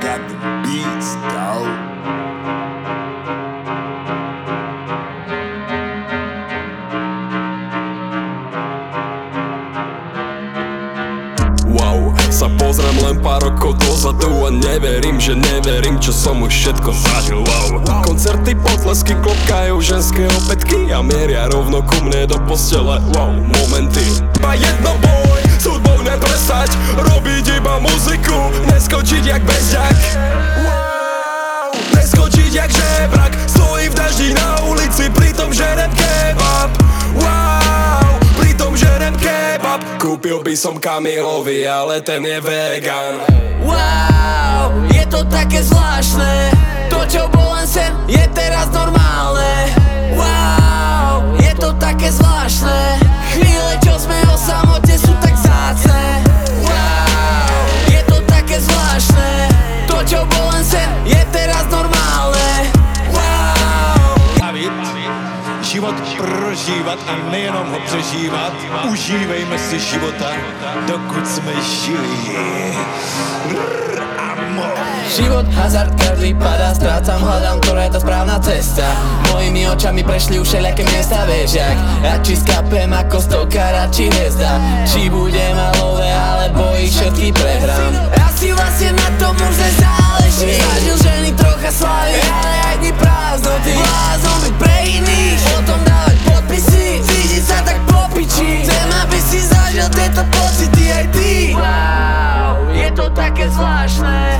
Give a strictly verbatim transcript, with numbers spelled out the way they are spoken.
got the beats, dog. Wow, sa pozriem len pár rokov dozadu a neverím, že neverím, čo som už všetko zažil. Wow, koncerty, potlesky, klopkajú ženské opätky a mieria rovno ku mne do postele. Wow, momenty. Iba jedno boj, s hudbou neprestať, robiť iba muziku, neskočiť jak bezďak. Wow, neskočiť jak žebrak, stojí v daždi na ulici, pritom žerem kebab. Wow, pritom žerem kebab. Kúpil by som Kamilovi, ale ten je vegan. Wow, je to také zvláštne, to čo bol len sen, je teraz normálne. Wow, je to také zvláštne, chvíle čo sme o samote sú tak vzácne. Wow, je to také zvláštne, to čo bol len sen, je teraz normálne. Wow. Život prožívat a nejenom ho přežívat. Užívejme si života, dokud jsme živí. Život, hazard, každý padá, strácam, hľadám, ktorá je tá správna cesta. Mojimi očami prešli už všelijaké miesta, vieš jak. Radši skapem ako stovka, radši hviezda. Či budem malové, alebo ich všetky prehrám. Asi vlastne na tom už nezáleží. Zažil ženy trocha slavy, ale aj dni prázdnoty. Blázon byť pre iných, potom dávať podpisy, cítiť sa tak po piči. Chcem, aby si zažil tieto pocity aj ty. Wow, je to také zvláštne.